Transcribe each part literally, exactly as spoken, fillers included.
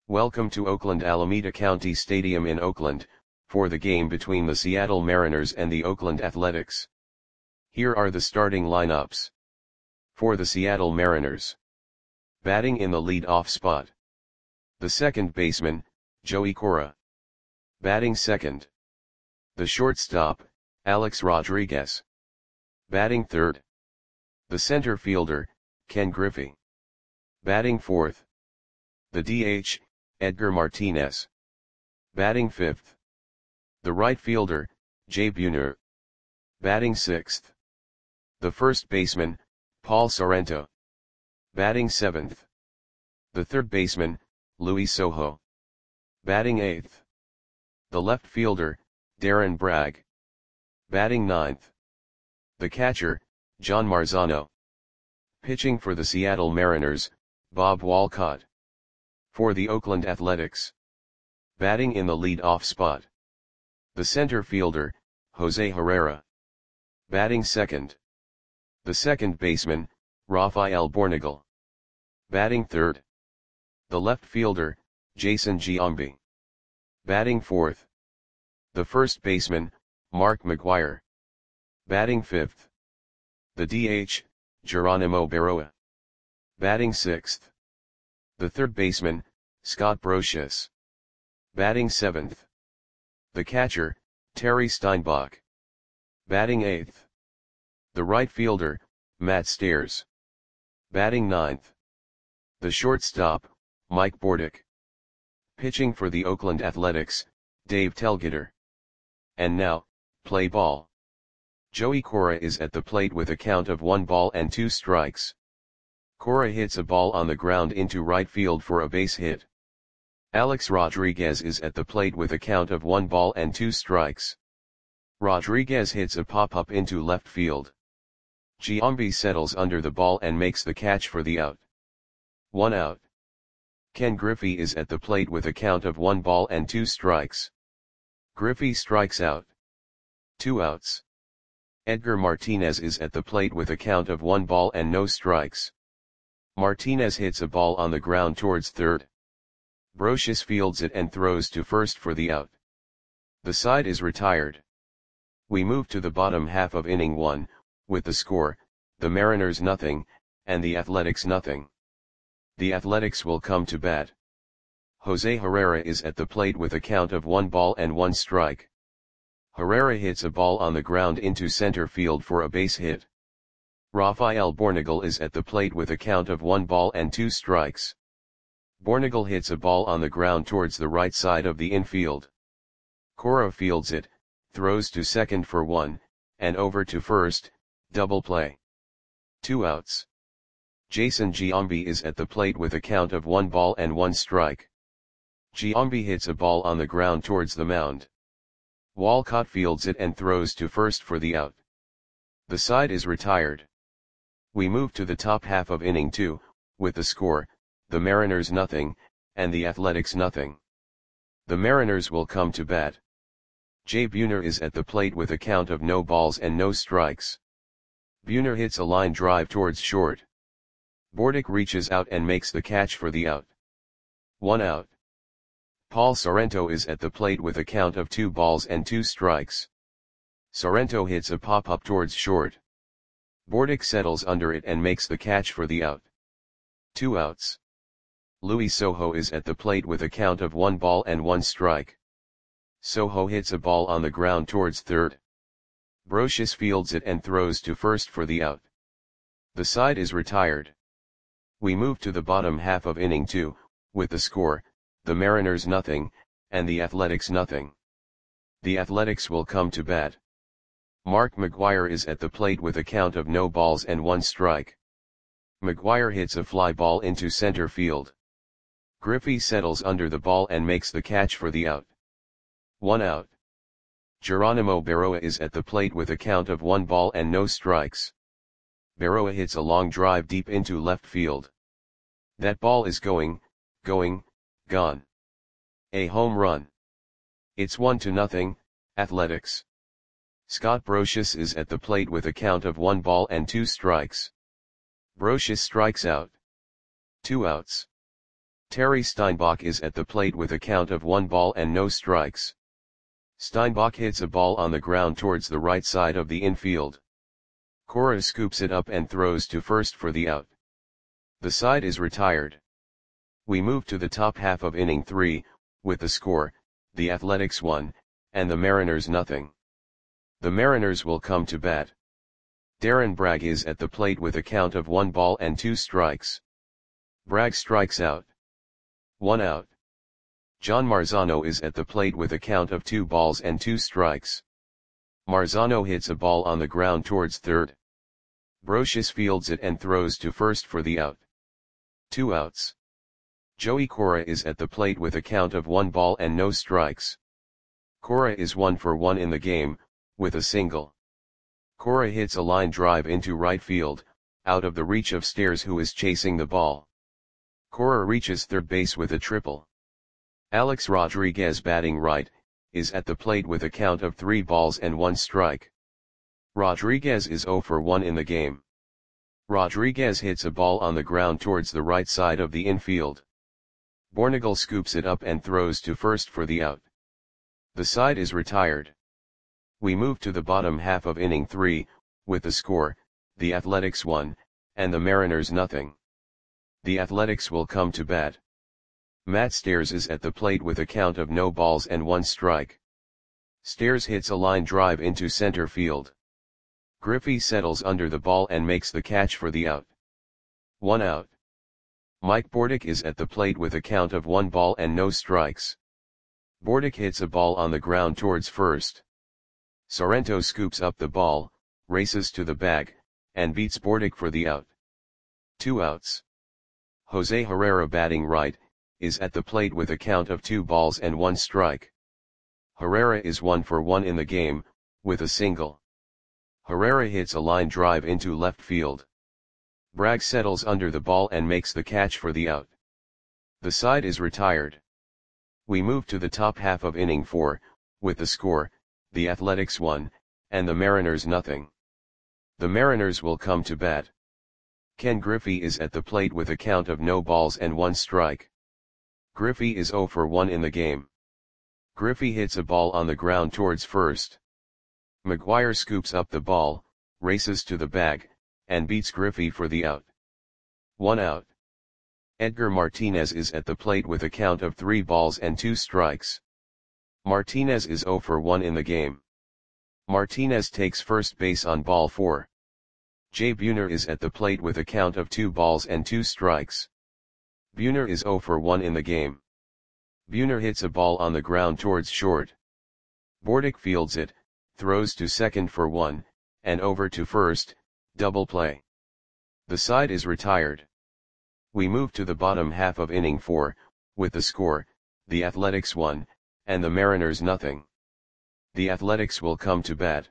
Welcome to Oakland Alameda County Stadium in Oakland, for the game between the Seattle Mariners and the Oakland Athletics. Here are the starting lineups. For the Seattle Mariners. Batting in the lead-off spot. The second baseman, Joey Cora. Batting second. The shortstop, Alex Rodriguez. Batting third. The center fielder, Ken Griffey. Batting fourth. The D H, Edgar Martinez. Batting fifth. The right fielder, Jay Buhner. Batting sixth. The first baseman, Paul Sorrento. Batting seventh. The third baseman, Luis Sojo. Batting eighth. The left fielder, Darren Bragg. Batting ninth. The catcher, John Marzano. Pitching for the Seattle Mariners, Bob Walcott. For the Oakland Athletics. Batting in the lead-off spot. The center fielder, Jose Herrera. Batting second. The second baseman, Rafael Bornagel. Batting third. The left fielder, Jason Giambi. Batting fourth. The first baseman, Mark McGwire. Batting fifth. The D H, Geronimo Berroa. Batting sixth. The third baseman, Scott Brosius. Batting seventh. The catcher, Terry Steinbach. Batting eighth. The right fielder, Matt Stairs. Batting ninth. The shortstop, Mike Bordick. Pitching for the Oakland Athletics, Dave Telgeter. And now, play ball. Joey Cora is at the plate with a count of one ball and two strikes. Cora hits a ball on the ground into right field for a base hit. Alex Rodriguez is at the plate with a count of one ball and two strikes. Rodriguez hits a pop-up into left field. Giambi settles under the ball and makes the catch for the out. One out. Ken Griffey is at the plate with a count of one ball and two strikes. Griffey strikes out. Two outs. Edgar Martinez is at the plate with a count of one ball and no strikes. Martinez hits a ball on the ground towards third. Brosius fields it and throws to first for the out. The side is retired. We move to the bottom half of inning one, with the score, the Mariners nothing, and the Athletics nothing. The Athletics will come to bat. Jose Herrera is at the plate with a count of one ball and one strike. Herrera hits a ball on the ground into center field for a base hit. Rafael Bornagel is at the plate with a count of one ball and two strikes. Bornagel hits a ball on the ground towards the right side of the infield. Cora fields it, throws to second for one, and over to first, double play. Two outs. Jason Giambi is at the plate with a count of one ball and one strike. Giambi hits a ball on the ground towards the mound. Walcott fields it and throws to first for the out. The side is retired. We move to the top half of inning two, with the score, the Mariners nothing, and the Athletics nothing. The Mariners will come to bat. Jay Buhner is at the plate with a count of no balls and no strikes. Buhner hits a line drive towards short. Bordick reaches out and makes the catch for the out. One out. Paul Sorrento is at the plate with a count of two balls and two strikes. Sorrento hits a pop-up towards short. Bordick settles under it and makes the catch for the out. Two outs. Luis Sojo is at the plate with a count of one ball and one strike. Sojo hits a ball on the ground towards third. Brosius fields it and throws to first for the out. The side is retired. We move to the bottom half of inning two, with the score, the Mariners nothing, and the Athletics nothing. The Athletics will come to bat. Mark McGwire is at the plate with a count of no balls and one strike. McGwire hits a fly ball into center field. Griffey settles under the ball and makes the catch for the out. One out. Geronimo Berroa is at the plate with a count of one ball and no strikes. Berroa hits a long drive deep into left field. That ball is going, going, gone. A home run. It's one to nothing, Athletics. Scott Brosius is at the plate with a count of one ball and two strikes. Brosius strikes out. Two outs. Terry Steinbach is at the plate with a count of one ball and no strikes. Steinbach hits a ball on the ground towards the right side of the infield. Cora scoops it up and throws to first for the out. The side is retired. We move to the top half of inning three, with the score, the Athletics one, and the Mariners nothing. The Mariners will come to bat. Darren Bragg is at the plate with a count of one ball and two strikes. Bragg strikes out. One out. John Marzano is at the plate with a count of two balls and two strikes. Marzano hits a ball on the ground towards third. Brocious fields it and throws to first for the out. Two outs. Joey Cora is at the plate with a count of one ball and no strikes. Cora is one for one in the game, with a single. Cora hits a line drive into right field, out of the reach of Stairs, who is chasing the ball. Cora reaches third base with a triple. Alex Rodriguez, batting right, is at the plate with a count of three balls and one strike. Rodriguez is zero for one in the game. Rodriguez hits a ball on the ground towards the right side of the infield. Bornagel scoops it up and throws to first for the out. The side is retired. We move to the bottom half of inning three, with the score, the Athletics one, and the Mariners nothing. The Athletics will come to bat. Matt Stairs is at the plate with a count of no balls and one strike. Stairs hits a line drive into center field. Griffey settles under the ball and makes the catch for the out. One out. Mike Bordick is at the plate with a count of one ball and no strikes. Bordick hits a ball on the ground towards first. Sorrento scoops up the ball, races to the bag, and beats Bordick for the out. Two outs. Jose Herrera, batting right, is at the plate with a count of two balls and one strike. Herrera is one for one in the game, with a single. Herrera hits a line drive into left field. Bragg settles under the ball and makes the catch for the out. The side is retired. We move to the top half of inning four, with the score, the Athletics one, and the Mariners nothing. The Mariners will come to bat. Ken Griffey is at the plate with a count of no balls and one strike. Griffey is zero for one in the game. Griffey hits a ball on the ground towards first. McGuire scoops up the ball, races to the bag, and beats Griffey for the out. One out. Edgar Martinez is at the plate with a count of three balls and two strikes. Martinez is zero for one in the game. Martinez takes first base on ball four. Jay Buhner is at the plate with a count of two balls and two strikes. Buhner is zero for one in the game. Buhner hits a ball on the ground towards short. Bordick fields it, throws to second for one, and over to first, double play. The side is retired. We move to the bottom half of inning four, with the score, the Athletics one, and the Mariners nothing. The Athletics will come to bat.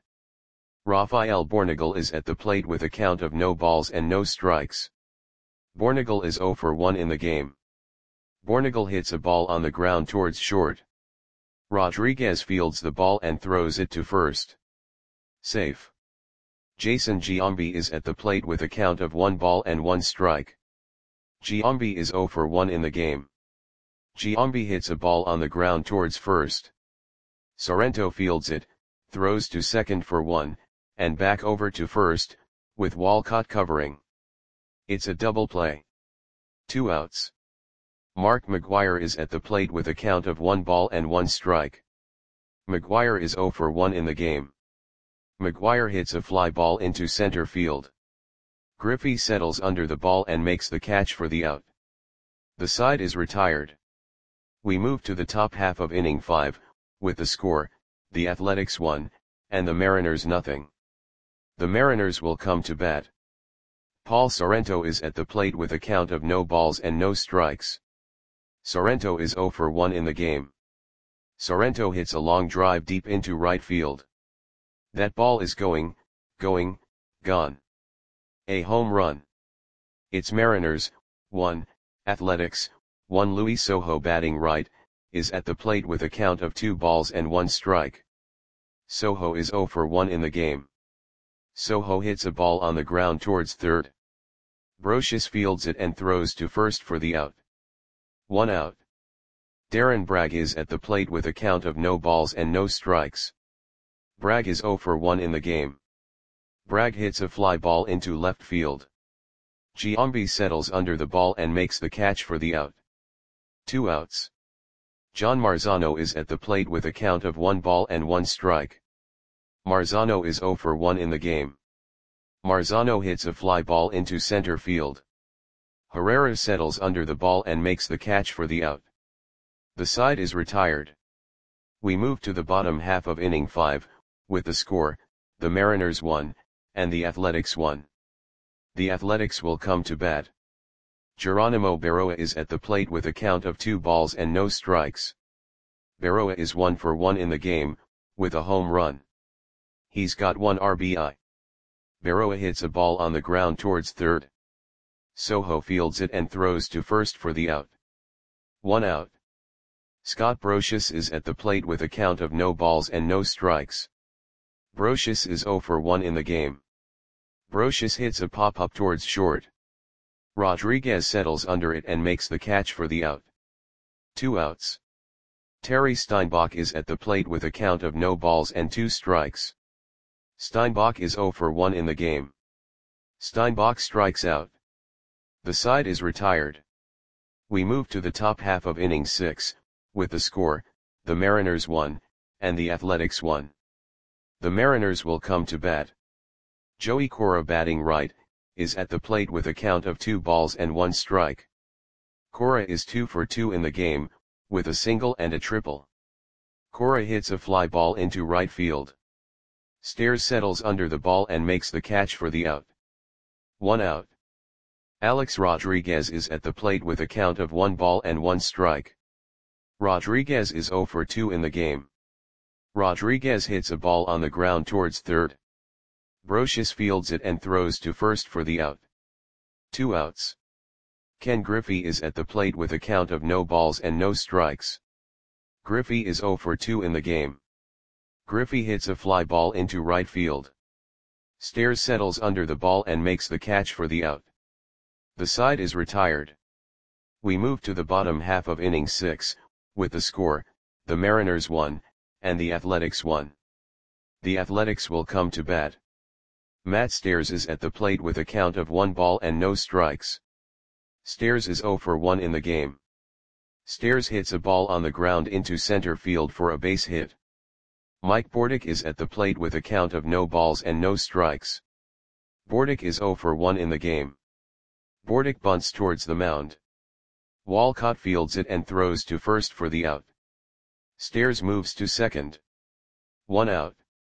Rafael Bornagel is at the plate with a count of no balls and no strikes. Bornagel is zero for one in the game. Bornagel hits a ball on the ground towards short. Rodriguez fields the ball and throws it to first. Safe. Jason Giambi is at the plate with a count of one ball and one strike. Giambi is zero for one in the game. Giambi hits a ball on the ground towards first. Sorrento fields it, throws to second for one, and back over to first, with Walcott covering. It's a double play. Two outs. Mark McGuire is at the plate with a count of one ball and one strike. McGuire is zero for one in the game. McGuire hits a fly ball into center field. Griffey settles under the ball and makes the catch for the out. The side is retired. We move to the top half of inning five, with the score, the Athletics one, and the Mariners nothing. The Mariners will come to bat. Paul Sorrento is at the plate with a count of no balls and no strikes. Sorrento is zero for one in the game. Sorrento hits a long drive deep into right field. That ball is going, going, gone. A home run. It's Mariners, one, Athletics, one. Luis Sojo, batting right, is at the plate with a count of two balls and one strike. Sojo is zero for one in the game. Sojo hits a ball on the ground towards third. Brocious fields it and throws to first for the out. one out. Darren Bragg is at the plate with a count of no balls and no strikes. Bragg is zero for one in the game. Bragg hits a fly ball into left field. Giambi settles under the ball and makes the catch for the out. Two outs. John Marzano is at the plate with a count of one ball and one strike. Marzano is zero for one in the game. Marzano hits a fly ball into center field. Herrera settles under the ball and makes the catch for the out. The side is retired. We move to the bottom half of inning five, with the score, the Mariners won, and the Athletics won. The Athletics will come to bat. Geronimo Berroa is at the plate with a count of two balls and no strikes. Berroa is one for one in the game, with a home run. He's got one R B I. Berroa hits a ball on the ground towards third. Sojo fields it and throws to first for the out. One out. Scott Brosius is at the plate with a count of no balls and no strikes. Brosius is zero for one in the game. Brosius hits a pop-up towards short. Rodriguez settles under it and makes the catch for the out. Two outs. Terry Steinbach is at the plate with a count of no balls and two strikes. Steinbach is zero for one in the game. Steinbach strikes out. The side is retired. We move to the top half of inning six, with the score, the Mariners won, and the Athletics won. The Mariners will come to bat. Joey Cora, batting right, is at the plate with a count of two balls and one strike. Cora is two for two in the game, with a single and a triple. Cora hits a fly ball into right field. Stairs settles under the ball and makes the catch for the out. One out. Alex Rodriguez is at the plate with a count of one ball and one strike. Rodriguez is zero for two in the game. Rodriguez hits a ball on the ground towards third. Brosius fields it and throws to first for the out. Two outs. Ken Griffey is at the plate with a count of no balls and no strikes. Griffey is zero for two in the game. Griffey hits a fly ball into right field. Stairs settles under the ball and makes the catch for the out. The side is retired. We move to the bottom half of inning six, with the score, the Mariners won, and the Athletics won. The Athletics will come to bat. Matt Stairs is at the plate with a count of one ball and no strikes. Stairs is zero for one in the game. Stairs hits a ball on the ground into center field for a base hit. Mike Bordick is at the plate with a count of no balls and no strikes. Bordick is zero for one in the game. Bordick bunts towards the mound. Walcott fields it and throws to first for the out. Stairs moves to second. One out.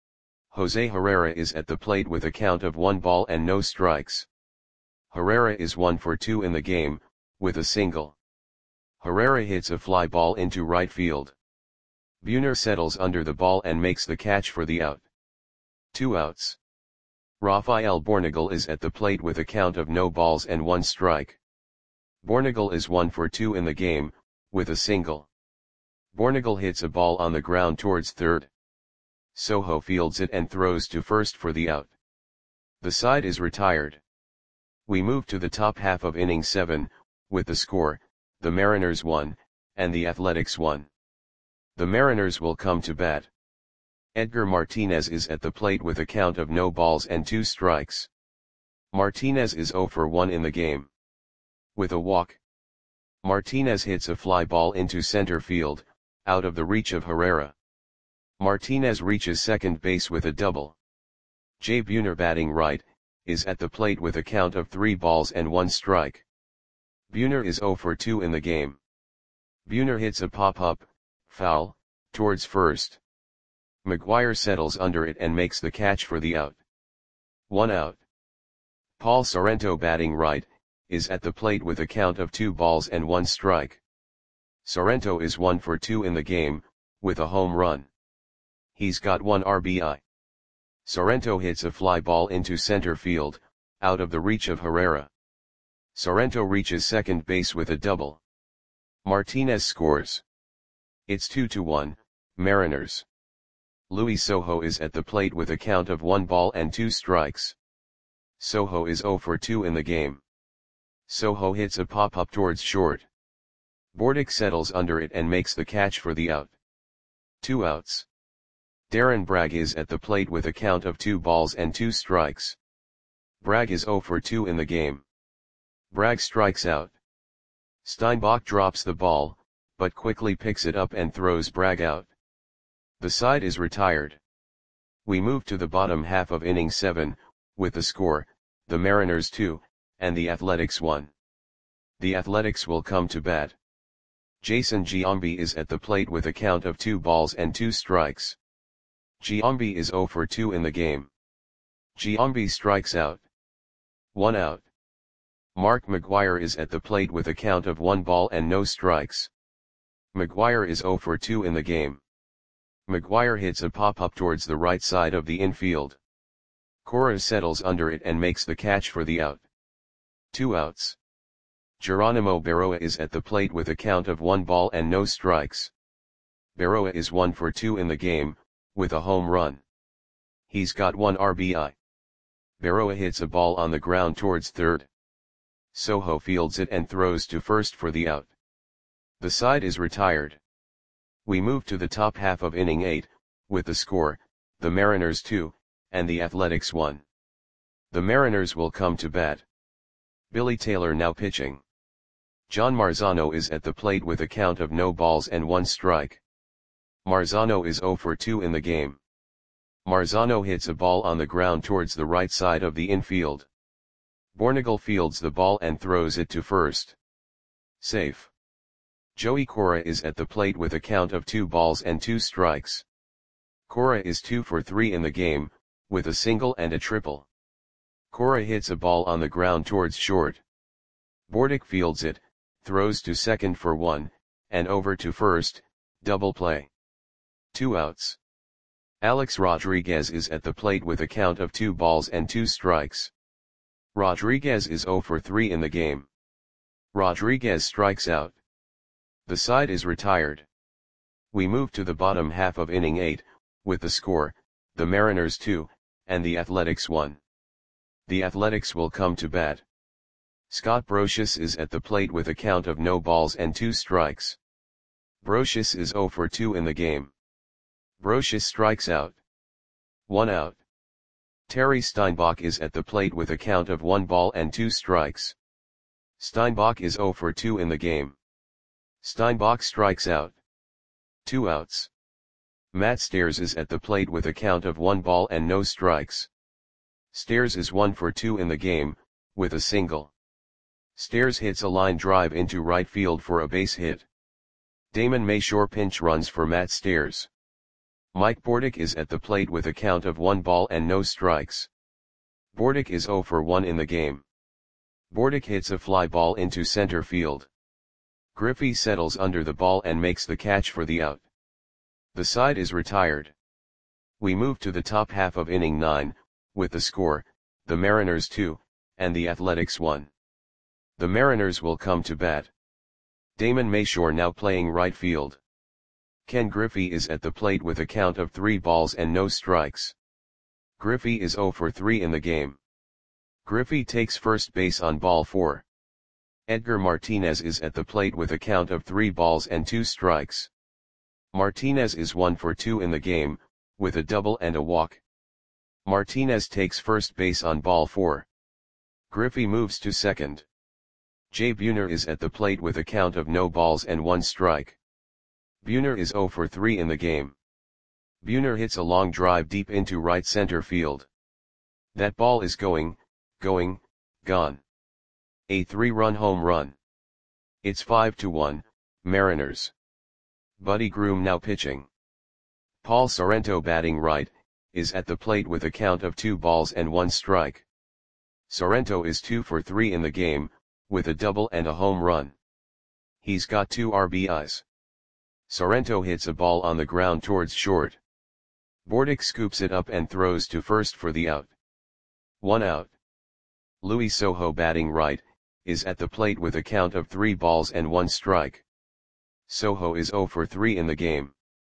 Jose Herrera is at the plate with a count of one ball and no strikes. Herrera is one for two in the game, with a single. Herrera hits a fly ball into right field. Buhner settles under the ball and makes the catch for the out. Two outs. Rafael Bornagel is at the plate with a count of no balls and one strike. Bornagel is one for two in the game, with a single. Bornagel hits a ball on the ground towards third. Sojo fields it and throws to first for the out. The side is retired. We move to the top half of inning seven, with the score, the Mariners won, and the Athletics won. The Mariners will come to bat. Edgar Martinez is at the plate with a count of no balls and two strikes. Martinez is zero for one in the game. With a walk. Martinez hits a fly ball into center field, out of the reach of Herrera. Martinez reaches second base with a double. Jay Buhner, batting right, is at the plate with a count of three balls and one strike. Buhner is zero for two in the game. Buhner hits a pop-up, foul, towards first. McGuire settles under it and makes the catch for the out. One out. Paul Sorrento, batting right, is at the plate with a count of two balls and one strike. Sorrento is one for two in the game, with a home run. He's got one R B I. Sorrento hits a fly ball into center field, out of the reach of Herrera. Sorrento reaches second base with a double. Martinez scores. It's two to one, Mariners. Luis Sojo is at the plate with a count of one ball and two strikes. Sojo is zero for two in the game. Sojo hits a pop-up towards short. Bordick settles under it and makes the catch for the out. Two outs. Darren Bragg is at the plate with a count of two balls and two strikes. Bragg is oh for two in the game. Bragg strikes out. Steinbach drops the ball, but quickly picks it up and throws Bragg out. The side is retired. We move to the bottom half of inning seven, with the score, the Mariners two, and the Athletics one. The Athletics will come to bat. Jason Giambi is at the plate with a count of two balls and two strikes. Giambi is oh for two in the game. Giambi strikes out. One out. Mark McGwire is at the plate with a count of one ball and no strikes. McGwire is oh for two in the game. McGwire hits a pop-up towards the right side of the infield. Cora settles under it and makes the catch for the out. Two outs. Geronimo Berroa is at the plate with a count of one ball and no strikes. Berroa is one for two in the game, with a home run. He's got one R B I. Berroa hits a ball on the ground towards third. Soho fields it and throws to first for the out. The side is retired. We move to the top half of inning eight, with the score, the Mariners two, and the Athletics one. The Mariners will come to bat. Billy Taylor now pitching. John Marzano is at the plate with a count of no balls and one strike. Marzano is oh for two in the game. Marzano hits a ball on the ground towards the right side of the infield. Bornagel fields the ball and throws it to first. Safe. Joey Cora is at the plate with a count of two balls and two strikes. Cora is two for three in the game, with a single and a triple. Cora hits a ball on the ground towards short. Bordick fields it, throws to second for one, and over to first, double play. Two outs. Alex Rodriguez is at the plate with a count of two balls and two strikes. Rodriguez is oh for three in the game. Rodriguez strikes out. The side is retired. We move to the bottom half of inning eight, with the score, the Mariners two, and the Athletics one. The Athletics will come to bat. Scott Brosius is at the plate with a count of no balls and two strikes. Brosius is oh for two in the game. Brosius strikes out. One out. Terry Steinbach is at the plate with a count of one ball and two strikes. Steinbach is oh for two in the game. Steinbach strikes out. Two outs. Matt Stairs is at the plate with a count of one ball and no strikes. Stairs is one for two in the game, with a single. Stairs hits a line drive into right field for a base hit. Damon Mayshore pinch runs for Matt Stairs. Mike Bordick is at the plate with a count of one ball and no strikes. Bordick is oh for one in the game. Bordick hits a fly ball into center field. Griffey settles under the ball and makes the catch for the out. The side is retired. We move to the top half of inning nine, with the score, the Mariners two, and the Athletics one. The Mariners will come to bat. Damon Mayshore now playing right field. Ken Griffey is at the plate with a count of three balls and no strikes. Griffey is oh for three in the game. Griffey takes first base on ball four. Edgar Martinez is at the plate with a count of three balls and two strikes. Martinez is one for two in the game, with a double and a walk. Martinez takes first base on ball four. Griffey moves to second. Jay Buhner is at the plate with a count of no balls and one strike. Buhner is oh for three in the game. Buhner hits a long drive deep into right center field. That ball is going, going, gone. A three-run home run. It's five to one, Mariners. Buddy Groom now pitching. Paul Sorrento batting right, is at the plate with a count of two balls and one strike. Sorrento is two for three in the game, with a double and a home run. He's got two R B Is. Sorrento hits a ball on the ground towards short. Bordick scoops it up and throws to first for the out. One out. Louis Soho batting right, is at the plate with a count of three balls and one strike. Soho is oh for three in the game.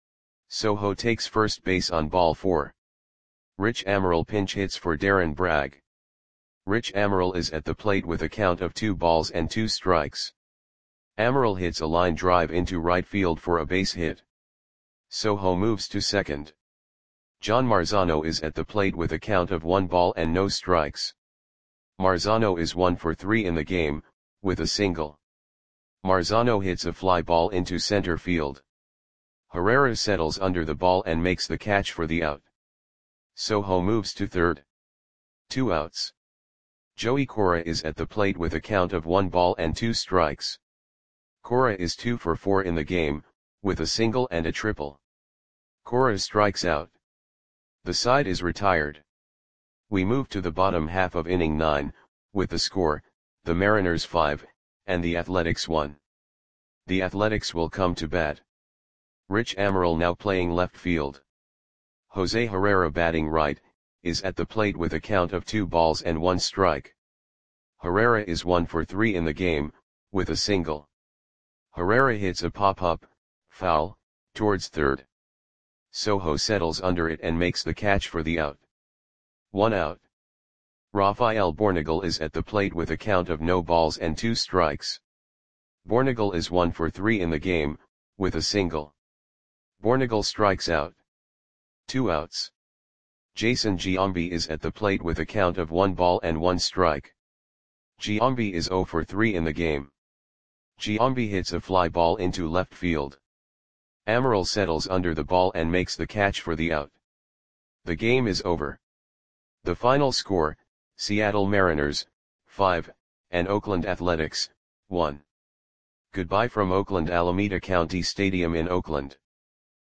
Soho takes first base on ball four. Rich Amaral pinch hits for Darren Bragg. Rich Amaral is at the plate with a count of two balls and two strikes. Amaral hits a line drive into right field for a base hit. Soho moves to second. John Marzano is at the plate with a count of one ball and no strikes. Marzano is one for three in the game, with a single. Marzano hits a fly ball into center field. Herrera settles under the ball and makes the catch for the out. Soho moves to third. Two outs. Joey Cora is at the plate with a count of one ball and two strikes. Cora is two for four in the game, with a single and a triple. Cora strikes out. The side is retired. We move to the bottom half of inning nine, with the score, the Mariners five, and the Athletics one. The Athletics will come to bat. Rich Amaral, now playing left field. Jose Herrera, batting right, is at the plate with a count of two balls and one strike. Herrera is one for three in the game, with a single. Herrera hits a pop-up, foul, towards third. Soho settles under it and makes the catch for the out. One out. Rafael Bornegal is at the plate with a count of no balls and two strikes. Bornegal is one for three in the game, with a single. Bornegal strikes out. Two outs. Jason Giambi is at the plate with a count of one ball and one strike. Giambi is zero for three in the game. Giambi hits a fly ball into left field. Amaral settles under the ball and makes the catch for the out. The game is over. The final score, Seattle Mariners, five, and Oakland Athletics, one. Goodbye from Oakland Alameda County Stadium in Oakland.